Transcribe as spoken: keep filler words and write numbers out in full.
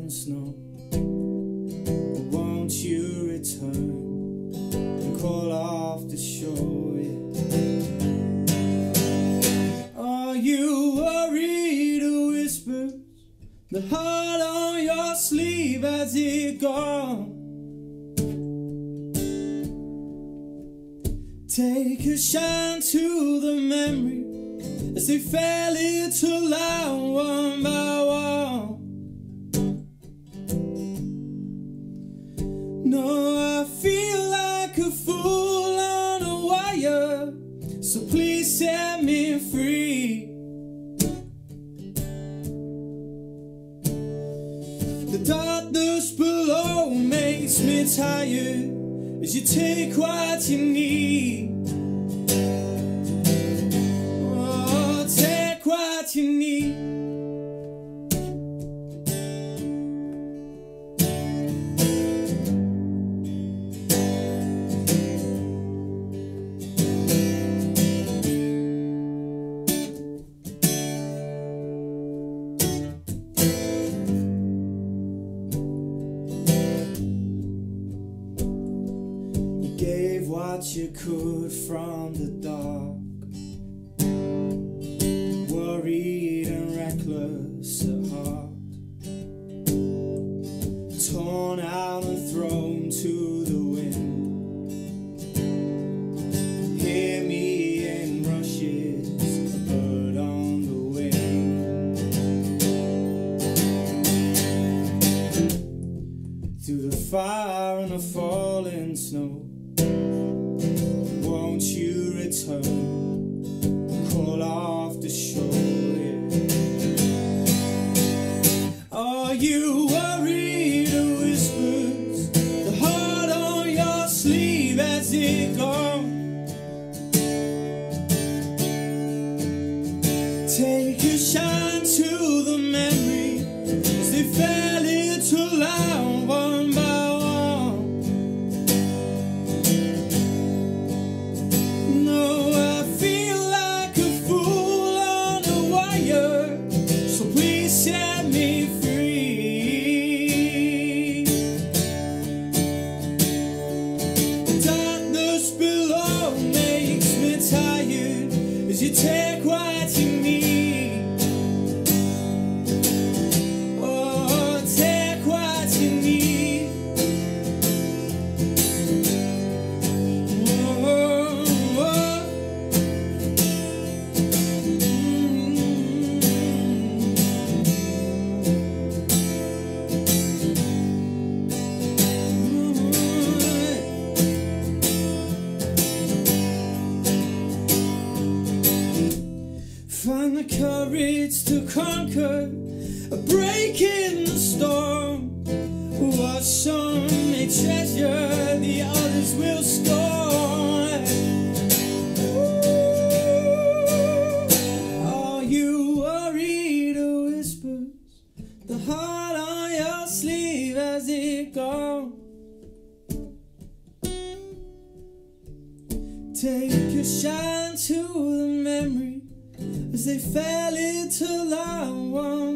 falling snow. Won't you return and call off the show? Yeah. Are you worried? A whisper, the heart on your sleeve, has it gone? Take a shine to the memory as they fell into line one by one. No, I feel like a fool on a wire, so please set me free. The darkness below makes me tired as you take what you need. Oh, take what you need. Gave what you could from the dark, worried and reckless at heart, torn out and thrown to the wind. Hear me in rushes, a bird on the wing. Through the fire and the falling snow, won't you return, call off the show? Yeah. Are you worried? A whispers, the heart on your sleeve, has it gone? Take a shine to the memory as they fell into line one by one. No, I feel like a fool on a wire, so please set me free. The darkness below makes me tired as you take what you need. Oh, take what you need. Oh, oh. Find the courage to conquer a break in the storm. What some may treasure, the others will scorn. Ooh, are you worried? A whispers, the heart on your sleeve, has it gone? Take a shine to the memory as they fell into line one